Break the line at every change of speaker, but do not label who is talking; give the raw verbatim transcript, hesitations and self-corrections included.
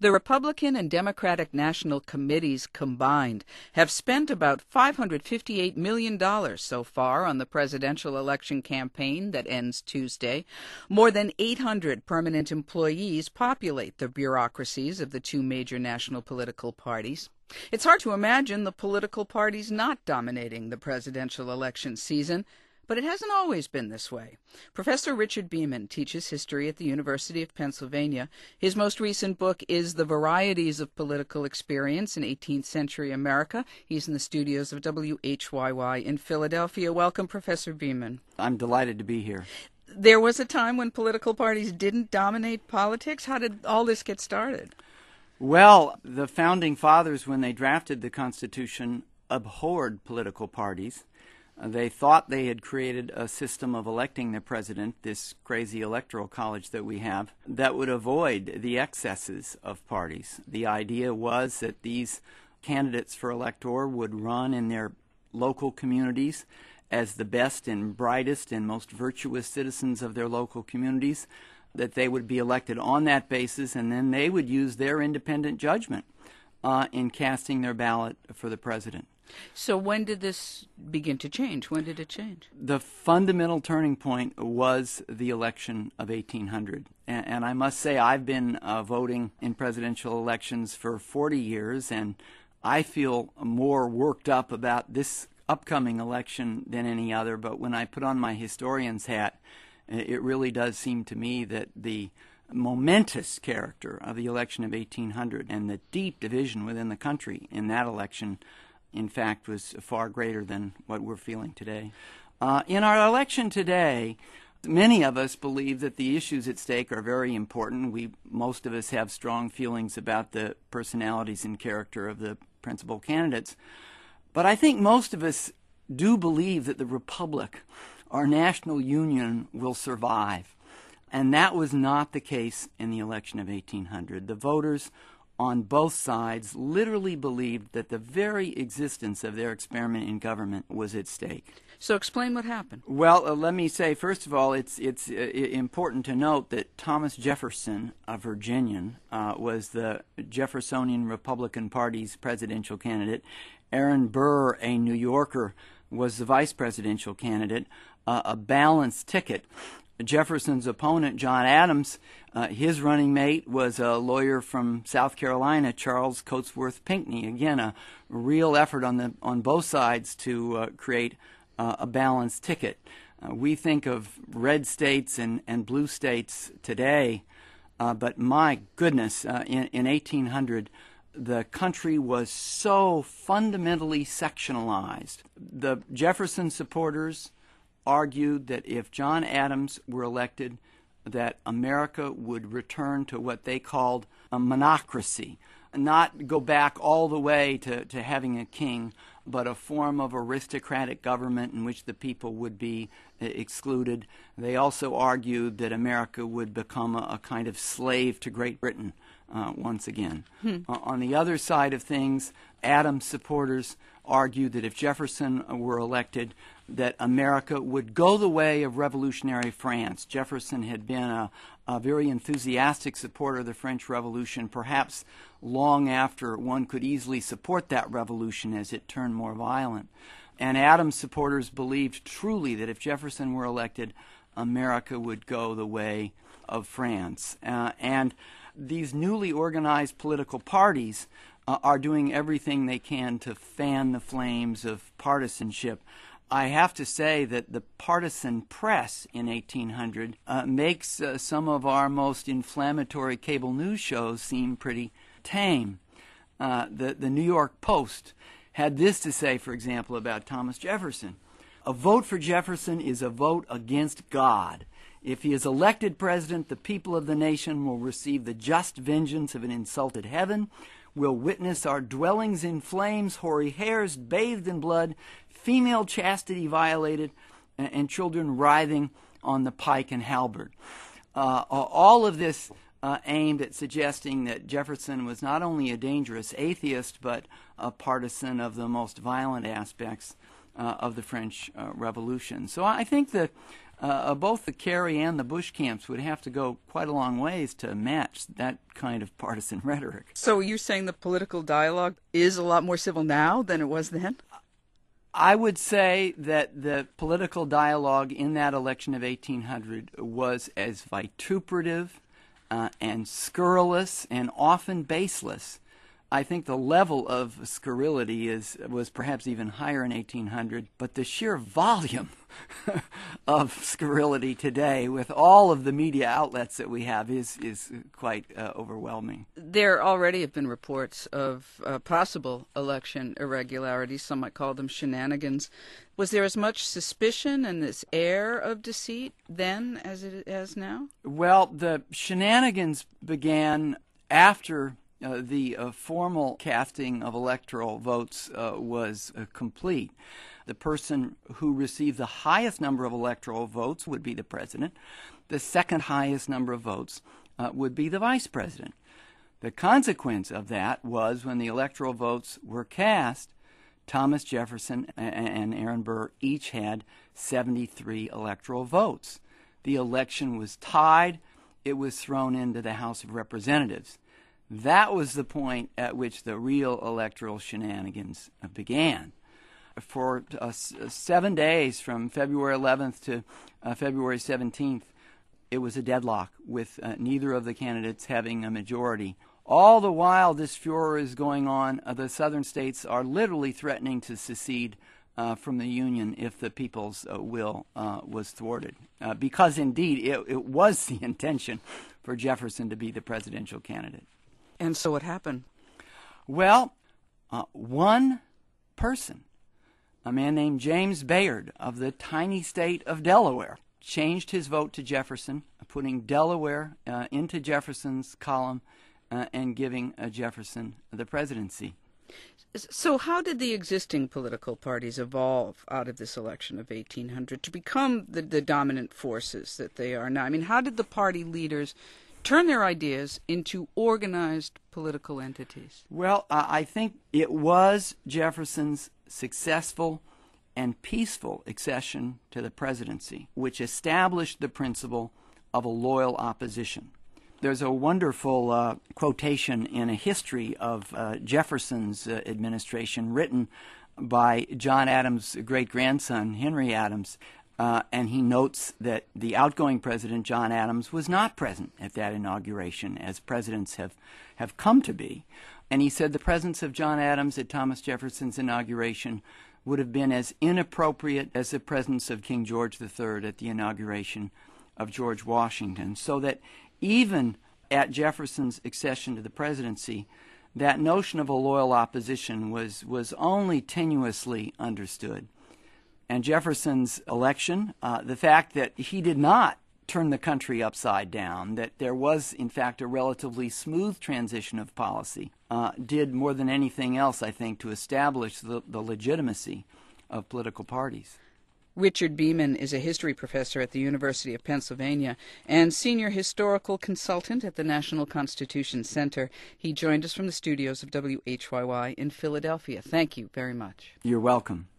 The Republican and Democratic National Committees combined have spent about five hundred fifty-eight million dollars so far on the presidential election campaign that ends Tuesday. More than eight hundred permanent employees populate the bureaucracies of the two major national political parties. It's hard to imagine the political parties not dominating the presidential election season, but it hasn't always been this way. Professor Richard Beeman teaches history at the University of Pennsylvania. His most recent book is The Varieties of Political Experience in eighteenth Century America. He's in the studios of W H Y Y in Philadelphia. Welcome, Professor Beeman.
I'm delighted to be here.
There was a time when political parties didn't dominate politics. How did all this get started?
Well, the Founding Fathers, when they drafted the Constitution, abhorred political parties. They thought they had created a system of electing the president, this crazy electoral college that we have, that would avoid the excesses of parties. The idea was that these candidates for elector would run in their local communities as the best and brightest and most virtuous citizens of their local communities, that they would be elected on that basis, and then they would use their independent judgment uh, in casting their ballot for the president.
So when did this begin to change? When did it change?
The fundamental turning point was the election of eighteen hundred. And, and I must say I've been uh, voting in presidential elections for forty years, and I feel more worked up about this upcoming election than any other. But when I put on my historian's hat, it really does seem to me that the momentous character of the election of eighteen hundred and the deep division within the country in that election, in fact, was far greater than what we're feeling today. Uh, in our election today, many of us believe that the issues at stake are very important. We, most of us have strong feelings about the personalities and character of the principal candidates. But I think most of us do believe that the Republic, our national union, will survive. And that was not the case in the election of eighteen hundred. The voters on both sides literally believed that the very existence of their experiment in government was at stake.
So explain what happened.
Well, uh, let me say, first of all, it's it's uh, important to note that Thomas Jefferson, a Virginian, uh, was the Jeffersonian Republican Party's presidential candidate. Aaron Burr, a New Yorker, was the vice presidential candidate, uh, a balanced ticket. Jefferson's opponent, John Adams, uh, his running mate was a lawyer from South Carolina, Charles Cotesworth Pinckney. Again, a real effort on the on both sides to uh, create uh, a balanced ticket. Uh, we think of red states and, and blue states today, uh, but my goodness, uh, in, in eighteen hundred, the country was so fundamentally sectionalized. The Jefferson supporters argued that if John Adams were elected, that America would return to what they called a monocracy, not go back all the way to, to having a king, but a form of aristocratic government in which the people would be excluded. They also argued that America would become a, a kind of slave to Great Britain uh, once again. Hmm. Uh, on the other side of things, Adams supporters argued that if Jefferson were elected, that America would go the way of revolutionary France. Jefferson had been a, a very enthusiastic supporter of the French Revolution, perhaps long after one could easily support that revolution as it turned more violent. And Adams supporters believed truly that if Jefferson were elected, America would go the way of France. Uh, and these newly organized political parties uh, are doing everything they can to fan the flames of partisanship. I have to say that the partisan press in eighteen hundred uh, makes uh, some of our most inflammatory cable news shows seem pretty tame. Uh, the, the New York Post had this to say, for example, about Thomas Jefferson. A vote for Jefferson is a vote against God. If he is elected president, the people of the nation will receive the just vengeance of an insulted heaven, will witness our dwellings in flames, hoary hairs bathed in blood, female chastity violated, and, and children writhing on the pike and halberd. Uh, all of this uh, aimed at suggesting that Jefferson was not only a dangerous atheist, but a partisan of the most violent aspects uh, of the French uh, Revolution. So I think that uh, both the Kerry and the Bush camps would have to go quite a long ways to match that kind of partisan rhetoric.
So you're saying the political dialogue is a lot more civil now than it was then?
I would say that the political dialogue in that election of eighteen hundred was as vituperative uh, and scurrilous and often baseless. I think the level of scurrility is was perhaps even higher in eighteen hundred, but the sheer volume of scurrility today, with all of the media outlets that we have, is is quite uh, overwhelming.
There already have been reports of uh, possible election irregularities. Some might call them shenanigans. Was there as much suspicion and this air of deceit then as it is now?
Well, the shenanigans began after Uh, the uh, formal casting of electoral votes uh, was uh, complete. The person who received the highest number of electoral votes would be the president. The second highest number of votes uh, would be the vice president. The consequence of that was when the electoral votes were cast, Thomas Jefferson and Aaron Burr each had seventy-three electoral votes. The election was tied. It was thrown into the House of Representatives. That was the point at which the real electoral shenanigans began. For uh, seven days, from February eleventh to uh, February seventeenth, it was a deadlock with uh, neither of the candidates having a majority. All the while this furor is going on, uh, the southern states are literally threatening to secede uh, from the Union if the people's uh, will uh, was thwarted. Uh, because indeed it, it was the intention for Jefferson to be the presidential candidate.
And so what happened?
Well, uh, one person, a man named James Bayard of the tiny state of Delaware, changed his vote to Jefferson, putting Delaware uh, into Jefferson's column uh, and giving uh, Jefferson the presidency.
So how did the existing political parties evolve out of this election of eighteen hundred to become the, the dominant forces that they are now? I mean, how did the party leaders turn their ideas into organized political entities?
Well, uh, I think it was Jefferson's successful and peaceful accession to the presidency which established the principle of a loyal opposition. There's a wonderful uh, quotation in a history of uh, Jefferson's uh, administration written by John Adams' great-grandson, Henry Adams, Uh, and he notes that the outgoing president, John Adams, was not present at that inauguration, as presidents have, have come to be. And he said the presence of John Adams at Thomas Jefferson's inauguration would have been as inappropriate as the presence of King George the Third at the inauguration of George Washington. So that even at Jefferson's accession to the presidency, that notion of a loyal opposition was, was only tenuously understood. And Jefferson's election, uh, the fact that he did not turn the country upside down, that there was, in fact, a relatively smooth transition of policy, uh, did more than anything else, I think, to establish the, the legitimacy of political parties.
Richard Beeman is a history professor at the University of Pennsylvania and senior historical consultant at the National Constitution Center. He joined us from the studios of W H Y Y in Philadelphia. Thank you very much.
You're welcome.